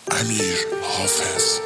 امیر حافظ.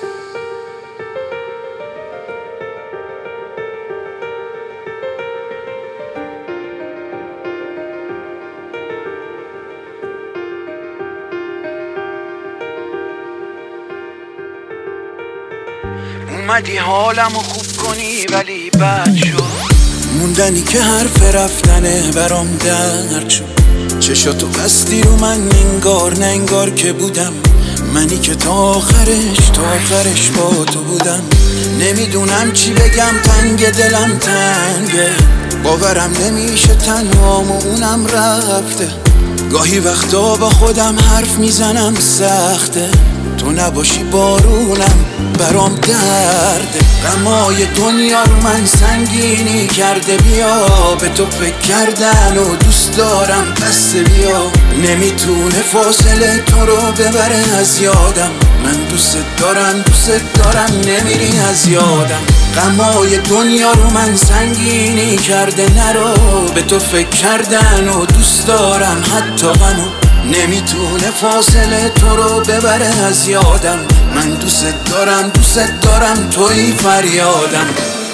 اومدی حالمو خوب کنی ولی بد شد، موندنی که حرف رفتنه برام درد شد. چشاتو بستی رو من انگار نه انگار که بودم منی که تا آخرش با تو بودم. نمیدونم چی بگم، تنگ دلم تنگه، باورم نمیشه تنهامونم رفته. گاهی وقتا با خودم حرف میزنم سخته، تو نباشی بارونم برام درده. غمای دنیا رو من سنگینی کرده، بیا به تو فکر کردن و دوست دارم بس بیا. نمیتونه فاصله تو رو ببره از یادم، من دوست دارم نمیری از یادم. غمای دنیا رو من سنگینی کرده، نرو به تو فکر کردن و دوست دارم حتی غمو. نمیتونه فاصله تو رو ببره از یادم، من دوست دارم توی فریادم.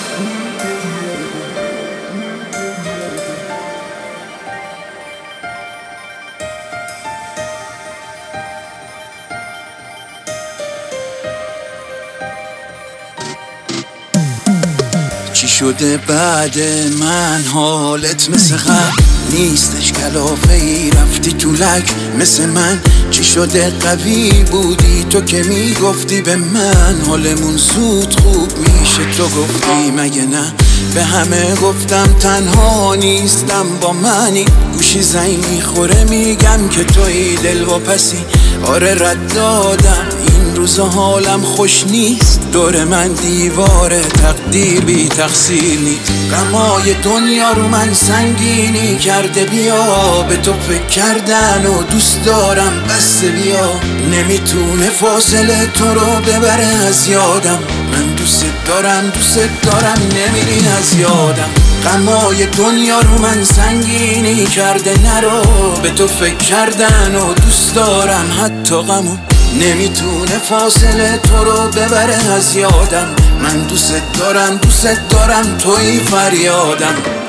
چی شده بعد من؟ حالت مثل قبل نیستش، کلافه ای رفتی تو لک مثل من. چی شده قوی بودی تو که میگفتی به من حالمون زود خوب میشه، تو گفتی مگه نه؟ به همه گفتم تنها نیستم با منی، گوشی زنگ میخوره میگم که توی دلواپسی. آره رد دادم، این روزا حالم خوش نیست، دور من دیواره تقدیر بی تقصیر نیست. غمای دنیا رو من سنگینی کرده، بیا به تو فکر کردن و دوست دارم بس بیا. نمیتونه فاصله تو رو ببره از یادم، من دوست دارم نمیری از یادم. غمای دنیا رو من سنگینی کرده، نرو به تو فکر کردن و دوست دارم حتی غمو. نمیتونه فاصله تو رو ببره از یادم، من دوست دارم توی فریادم.